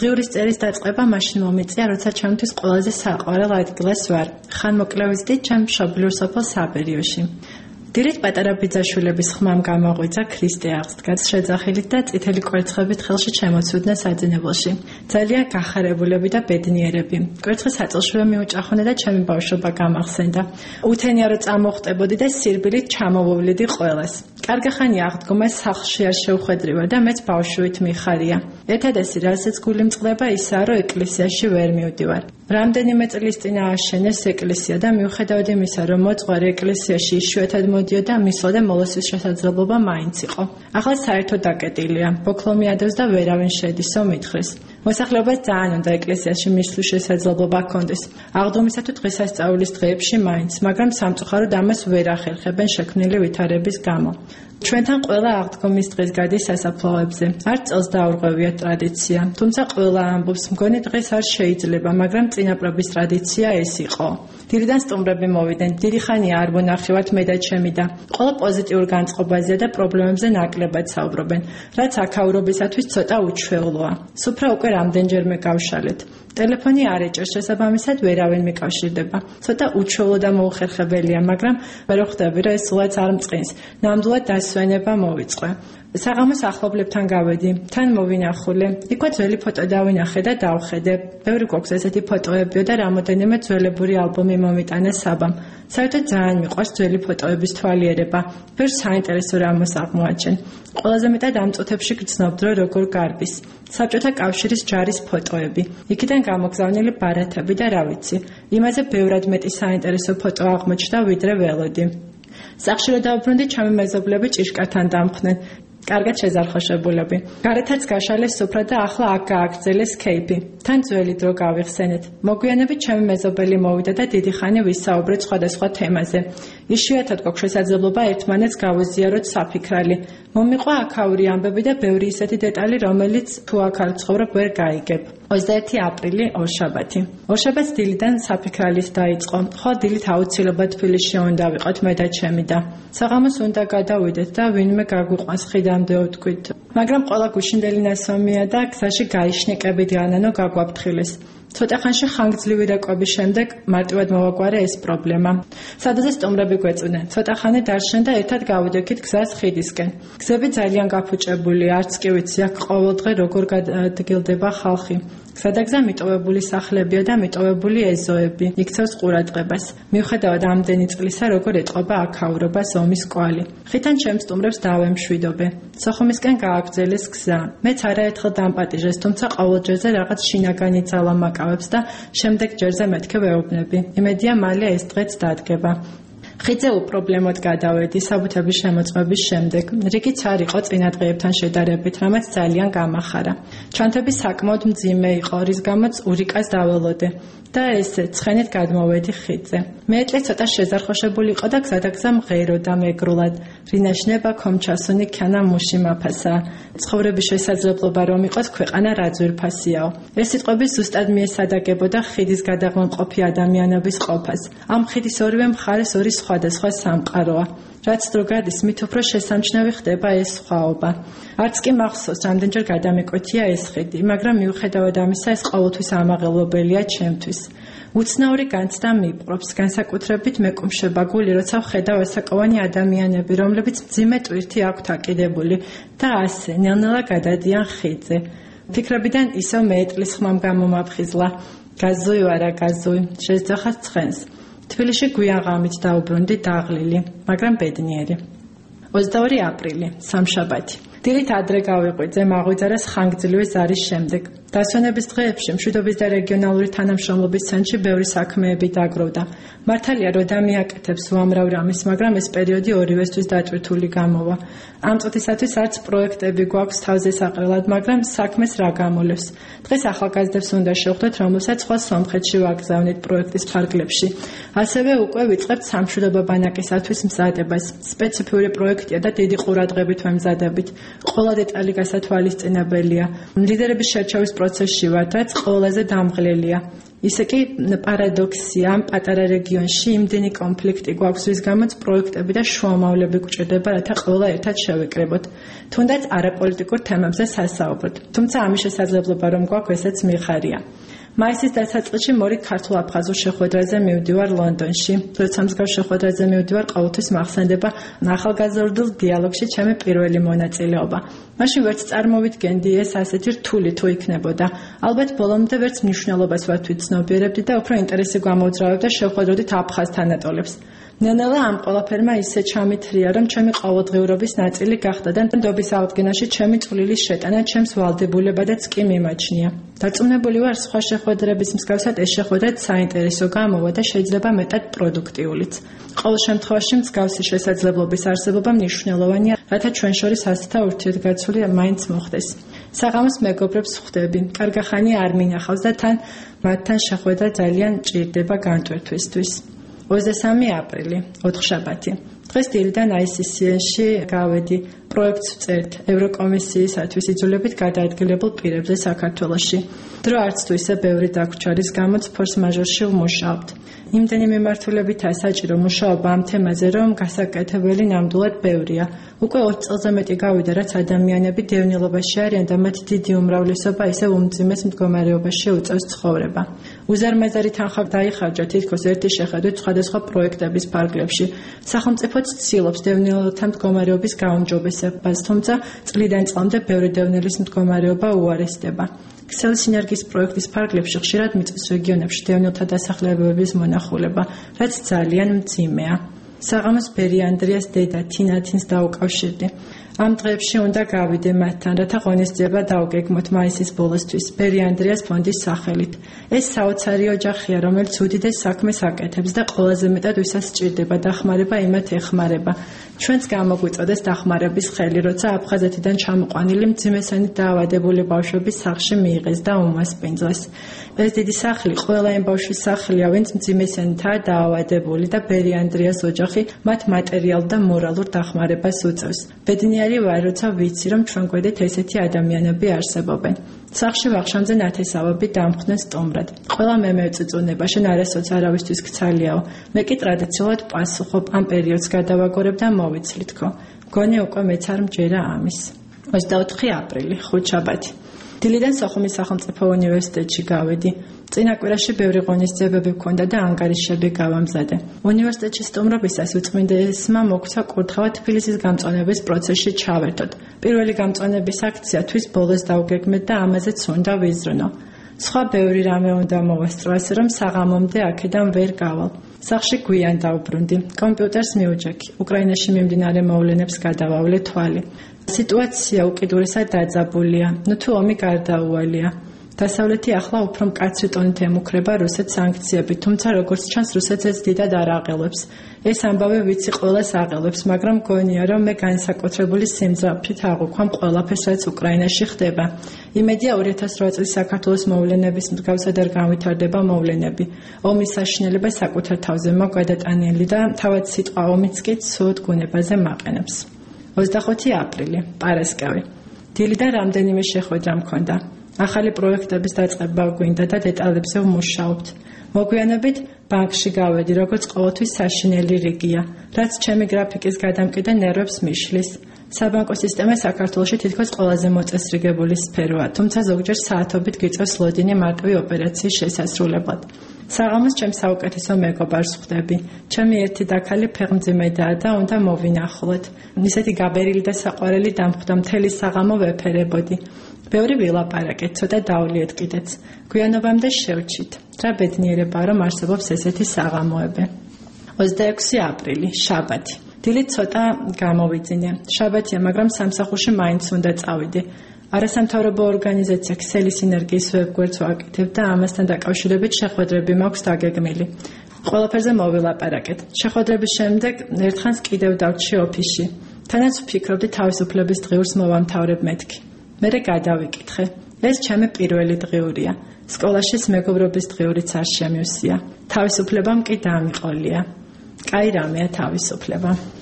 დღიურის წერის დაწყება მაშინ მომიწია, როცა ჩემთვის ყველაზე საყვარელ ადგილას ვარ. ხანმოკლე ვიზდი ჩემ მშობლიურ სოფელ საბერიოში. დილით პატარა ბიძაშვილების ხმამ გამოღვიძა ქრისტე აღსდგაც შეძახილით და წითელი კვერცხებით ხელში ჩემოცვიდნენ საძინებელში. ძალიან გახარებულები და ბედნიერები. კვერცხის აწილშივე მიუჭახონე და ჩემი ბავშვობა გამახსენდა. უთენია რომ წამოხტებოდი და სირბილით ჩამოვუვლიდი ყველას. კარგახანი აღდგომა სახლში არ შევხვედრივარ და მეც ბავშვით მიხარია. ერთადესი რასაც გული მწყდება ისაა, რომ ეკლესიაში ვერ მივდივარ. რამდენიმე წლის წინ ააშენეს ეკლესია და მიუხედავად იმისა, რომ მოძღვარი ეკლესიაში იშვიათად მოდიოდა, მისვლა და მოლოსვის შესაძლებლობა მაინც იყო. ახლა საერთოდ დაკეტილია. ბოქლომი ადევს და ვერავინ შედისო მითხრეს. მოსახლეობას ძალიან უნდა ეკლესიაში მისვლის შესაძლებლობა ჰქონდეს. აღდგომისა თუ დღესასწაულის დღეებში მაინც, მაგრამ სამწუხაროდ ამას ვერ ახერხებენ შექმნილი ვითარების გამო. ჩვენთან ყველა აღდგომის დღეს გადის სასაფლაოებზე. არც წელს დაურღვევია ტრადიცია, თუმცა ყველა ამბობს, მგონი დღეს არ შეიძლება, მაგრამ წინაპრების ტრადიცია ეს იყო. დილიდან სტუმრები მოვიდნენ, დიდი ხანია არ ვონახევართ მე და ჩემი და ყველა პოზიტიურ განწყობაზეა და პრობლემებზე ნაკლებად საუბრობენ, რაც აქაურობისათვის ცოტა უჩვეულოა. სუფრა უკვე რამდენჯერმე გავშალეთ. ტელეფონი არ ეჭერს, შესაბამისად ვერავინ მიკავშირდება. ცოტა უჩვეულო და მოუხერხებელია, მაგრამ ვერ ხვდები, რომ ეს სულაც არ მწყინს. ნამდვილად დასვენება მოვიწყე. საღამოს ახლობლებთან გავედი, თან მოვინახულე. იქვე ძველი ფოტო დავინახე და დავხედე. ბევრი გვაქვს ესეთი ფოტოებიო და რამოდენიმე ძველებური ალბომი მომიტანა საბამ. საერთოდ ძალიან მიყვარს ძველი ფოტოების თვალიერება. ბევრ საინტერესო რამოს აღმოაჩენ. ყველაზე მეტად ამ წუთებში გრძნობ, რომ როგორ გარბის. საბჭოთა კავშირის ჯარის ფოტოები. იქიდან გამოგზავნილი ბარათები და რა ვიცი. იმაზე ბევრად მეტი საინტერესო ფოტო აღმოჩნდა, ვიდრე ველოდი. სახლში რო დავბრუნდი, ჩემი მეზობლები ჭიშკართან დამხნენ. კარგად შეზარხოშებულები. გარეთაც გაშალეს სუფრა და ახლა აქ გააგრძელეს ქეიფი. თან ძველი დრო გავიხსენეთ. მოგვიანებით ჩემი მეზობელი მოვიდა და დიდი ხანი ვისაუბრეთ სხვადასხვა თემაზე. იშვიათად გვაქვს შესაძლებლობა ერთმანეთს გავუზიაროთ საფიქრალი. მომიყვა აქაური ამბები და ბევრი ისეთი დეტალი, რომელიც თუ აქ არ ცხოვრობ ვერ გაიგებ. 21 აპრილი ორშაბათი. ორშაბათს დილიდან საფიქრალის დაიწყო. ხვალ დილით აუცილებლად თბილისში უნდა ვიყოთ მე და ჩემი და საღამოს უნდა გადავიდეთ და ვინმე გაგვიყვანს ხიდამდე ვთქვით. მაგრამ ყველა გუშინდელი ნასვამია და გზაში გაიშნიკებით განანო გაგვაფრთხილეს. ცოტა ხანში ხანგრძლივი რეკობის შემდეგ მარტივად მოვაგვარე ეს პრობლემა. სადაზე სტუმრები გვეწვდნენ. ცოტა ხანი დარჩნენ და ერთად გავიდექით გზას ხიდისკენ. გზები ძალიან გაფუჭებულია, არც კი ვიცი აქ ყოველდღე როგორ გადადგილდება ხალხი. გზადაგზა მიტოვებული სახლებია და მიტოვებული ეზოები, იქცევს ყურადღებას. მიუხედავად ამდენი წლისა, როგორ ეტყობა აქაურობას ომის კვალი. ხიდან ჩემს სტუმრებს დავემშვიდობე. სოხუმისკენ გააგრძელეს გზა. მეც არაერთხელ დამპატიჟეს, თუმცა ყოველ ჯერზე რაღაც შინაგანი ძალა მაკავებს და შემდეგ ჯერზე მეთქე ვეუბნები. იმედია მალე ეს დღეც დადგება. ხიდზე უპრობლემოდ გადავედი საბუთების შემოწმების შემდეგ. რიგიც არ იყო წინა დღეებთან შედარებით, რამაც ძალიან გამახარა. ჩანთები საკმაოდ მძიმე იყო, რის გამოც ურიკას დაველოდე. და ესე ცხენით გადმოვედი ხიდზე. მეეტლე ცოტა შეზარხოშებული იყო და გზადაგზა მღერო და მეგრულად. რინაშნება კომჩასუნი ქანა მუში მაფასა. ცხოვრების შესაძლებლობა რომ იყოს ქვეყანა რა ძვირფასიაო. ეს სიტყვები ზუსტად მიესადაგებოდა ხიდის გადაღმყოფი ადამიანების ყოფას. ამ ხიდის ორივე მხარეს ორი სხვადასხვა სამყაროა. რაც დრო გადის, მით უფრო შესამჩნევი ხდება ეს სხვაობა. არც კი მახსოვს, რამდენჯერ გადამეკვეთია ეს ხიდი, მაგრამ მიუხედავად ამისა, ეს ყოველთვის ამაღელვებელია ჩემთვის. უცნაური განცდა მიპყრობს, განსაკუთრებით მეკუმშება გული, როცა ვხედავ ასაკოვანი ადამიანები, რომლებიც მძიმე ტვირთი აქვთ აკიდებული და ასე ნელ-ნელა გადადიან ხიდზე. ფიქრებიდან ისევ მეეტლის ხმამ გამომაფხიზლა. გაზუი ვარა გაზუი, შეძახას ცხენს. თბილისში გვიან ღამით დაუბრუნდი დაღლილი, მაგრამ ბედნიერი. 22 აპრილი, სამშაბათი. დილით ადრე გავიყვიძე მაღვიძარას ხანგრძლივი ზარის შემდეგ. დასვენების დღეებში მშვიდობის და რეგიონალური თანამშრომლობის ცენტრში ბევრი საქმეები დაგროვდა. მართალია რომ დამიაკეთებს უამრავ რამის, მაგრამ ეს პერიოდი ორივესთვის დატვირთული გამოვა. ამ წუთისათვის არც პროექტები გვაქვს თავზე საყრელად, მაგრამ საქმეს რა გამოლევს. დღეს ახალგაზრდებს უნდა შევხვდეთ, რომელსაც სხვა სომხეთში ვაგზავნით პროექტის ფარგლებში. ასევე უკვე ვიწყებთ სამშვიდობო ბანაკისათვის მზადებას. სპეციფიური პროექტია და დიდი ყურადღებით ვემზადებით. ყველა დეტალი გასათვალისწინებელია. ლიდერების შერჩევის პროცესში ვართ, რაც ყველაზე დამღლელია. ისე კი პარადოქსია, ამ პატარა რეგიონში იმდენი კონფლიქტი გვაქვს, რის გამოც პროექტები და შუამავლები გვჭირდება, რათა ყველა ერთად შევეკრებოთ. თუნდაც არაპოლიტიკურ თემებზე სასაუბროთ. თუმცა ამის შესაძლებლობა რომ გვაქვს, ესეც მიხარია. მაისის დასაწყისში მორი ქართულ-აფხაზურ შეხვედრაზე მივდივარ ლონდონში. როცა მსგავს შეხვედრაზე მივდივარ, ყოველთვის მახსენდება ახალგაზრდულ დიალოგში ჩემი პირველი მონაწილეობა. მაშინ ვერც წარმოვიდგენდი ეს ასეთი რთული თუ იქნებოდა. ალბათ ბოლომდე ვერც მნიშვნელობას ვარ თვითცნობიერებდი და უფრო ინტერესი გამოძრავებდა შევხვედროდით აფხაზ თანატოლებს. ნელ-ნელა ამ ყველაფერმა ისე ჩამithრია, რომ ჩემი ყოველდღიურობის ნაწილი გახდა და ნდობის აღდგენაში ჩემი წვლილის შეტანა ჩემს ვალდებულებადაც კი მიმაჩნია. დარწმუნებული ვარ, სხვა შეხვედრების მსგავსად ეს შეხვედრაც საინტერესო გამოვა და შეიძლება მეტად პროდუქტიულიც. ყოველ შემთხვევაში მსგავსი შესაძლებლობის არსებობა მნიშვნელოვანია, რათა ჩვენ შორის ასთა ურთიერთგაცველი მაინც მოხდეს. საღამოს მეგობრებს ხვდები, კარგახანი არ მინახავს და მათთან შეხვედრა ძალიან ჭირდება განტვირთვისთვის. 23 აპრილი, ოთხშაბათი. დღეს დილიდან ICCN-ში გავედი, პროექტს ვწერთ ევროკომისიისათვის იძულებით გადაადგილებულ პირებზე საქართველოში. დრო არც თუ ისე ბევრი დაგვრჩა, რის გამოც ფორს-მაჟორში ვმუშაობთ. იმდენი მიმართულებითაა საჭირო მუშაობა ამ თემაზე, რომ გასაკეთებელი ნამდვილად ბევრია. უკვე 20 წელზე მეტი გავიდა, რაც ადამიანები დევნილობაში არიან და მათ დიდი უმრავლესობა ისევ უმძიმეს მდგომარეობაში უწევს ცხოვრება. უზარმაზარი თანხა დაიხარჯა თითქოს ერთი შეხედვით სხვადასხვა პროექტების ფარგლებში. სახელმწიფოც ცდილობს დევნილთა მდგომარეობის გაუმჯობესებას, თუმცა წლიდან წლამდე ბევრი დევნილის მდგომარეობა უარესდება. ქსელი სინერგიის პროექტის ფარგლებში ხშირად მიწის რეგიონებში დევნილთა დასახლებების მონახულება, რაც ძალიან მძიმეა. საღამოს ბერი ანდრიას დედა თინათინს დაუკავშირდი. ამ დღეებში უნდა გავიდე მათთან, რათა ღონისძიება დავგეგმოთ მაისის ბოლოსთვის, ბერი ანდრიას ფონდის სახელით. ეს საოცარი ოჯახია, რომელიც უდიდეს საქმეს აკეთებს და ყველაზე მეტად ვისაც სჭირდება დახმარება, იმათ ეხმარება. ჩვენც გამოგვიწოდეს დახმარების ხელი, როცა აფხაზეთიდან ჩამოყვანილი მძიმესანი დაავადებული ბავშვების სახლში მიიღეს და უმასპინძლეს. ეს დიდი სახლი ყველა იმ ბავშვის სახლია, ვინც მძიმესანითაა დაავადებული და ბერი ანდრიას ოჯახი მათ მატერიალურ და მორალურ დახმარებას უწევს. ბედნიერი ვარ, როცა ვიცი, რომ ჩვენ გვერდით ესეთი ადამიანები არსებობენ. სახლში ვახშამზე ნათესავები დამხდნენ სტუმრად. ყველა მე მეწუწუნება, შენ არასოც არავისთვის გცალიაო. მე კი ტრადიციულად პასუხობ, ამ პერიოდს გადავაგორებ და მოვიცლითქო. მგონი უკვე მეც არ მჯერა ამის. 24 აპრილი, ხუთშაბათი. დილიდან სოხუმის სახელმწიფო უნივერსიტეტში გავედი. წინა კვირაში ბევრი ღონისძიებები მქონდა და ანგარიშები გავამზადე. უნივერსიტეტში სტუმრობისას უწმინდესმა მოგცა კურთხევა თბილისის გამწვანების პროცესში ჩავერთოთ. პირველი გამწვანების აქცია თვის ბოლოს დავგეგმეთ და ამაზეც უნდა ვიზრუნო. სხვა ბევრი რამე უნდა მოვასწრო, ასე რომ საღამომდე აქედან ვერ გავალ. სახლში გვიან დავბრუნდი. კომპიუტერს მივუჯექი. უკრაინაში მიმდინარე მოვლენებს გადავავლე თვალი. სიტუაცია უკიდურესად დაძაბულია. ნუ თუ ომი გარდაუვალია. დასავლეთი ახლა უფრო მკაცრი ტონით ემუქრება რუსეთს სანქციები, თუმცა როგორც ჩანს რუსეთს ეს დიდად არ აღელვებს. ეს ამბავი ვიცი ყველას აღელვებს, მაგრამ მგონია, რომ მე განსაკუთრებული სიმძაფრით აღვქვამ ყველაფერს, რაც უკრაინაში ხდება. იმედია 2008 წლის საქართველოს მოვლენების მსგავსად არ განვითარდება მოვლენები. ომის საშინელება საკუთარ თავზე მოგვადატანილი და თავად სიტყვა ომიც კი ცუდ გუნებაზე მაყენებს. 25 აპრილი, პარასკევი. დილიდან რამდენიმე შეხვედრა მქონდა. ახალი პროექტების დაწყება გვინდა და დეტალებზე ვმუშაობთ. მოგვიანებით ბანკში გავედი, როგორც ყოველთვის საშინელი რიგია, რაც ჩემი გრაფიკის გადამკიდე ნერვებს მიშლის. საბანკო სისტემა საქართველოში თითქოს ყველაზე მოწესრიგებული სფეროა, თუმცა ზოგჯერ საათობით გიწევს ლოდინი მარტივი ოპერაციის შესასრულებლად. საღამოს ჩემს საუკეთესო მეგობარს ხვდები. ჩემი ერთი დაქალი ფეხმძიმედაა და უნდა მოვინახულოთ. ისეთი გაბერილი და საყვარელი დამხვდა, მთელი საღამო ვეფერებოდი. ბევრი ვილაპარაკეთ, ცოტა დავლიეთ კიდეც. გვიანობამდე შევჩით. რა ბედნიერებაა, რომ არსებობს ესეთი საღამოები. 26 აპრილი, შაბათი. დილით ცოტა გამოვიძინე. შაბათია, მაგრამ სამსახურში მაინც უნდა წავიდე. არასამთავრობო ორგანიზაცია ქსელი სინერგიის ვებგვერდს ვაკეთებ და ამასთან დაკავშირებით შეხვედრები მაქვს დაგეგმილი. ყველაფერზე მოვილაპარაკეთ. შეხვედრების შემდეგ ერთხანს კიდევ დავრჩი ოფისში. თანაც ვფიქრობდი თავისუფლების დღიურს მოვამთავრებ მეთქი. მერე გადავიკითხე. ეს ჩემი პირველი დღიურია. სკოლაშიც მეგობრობის დღიურიც არ შემივსია. თავისუფლებამ კი დამიყოლია. კაი რამეა თავისუფლება.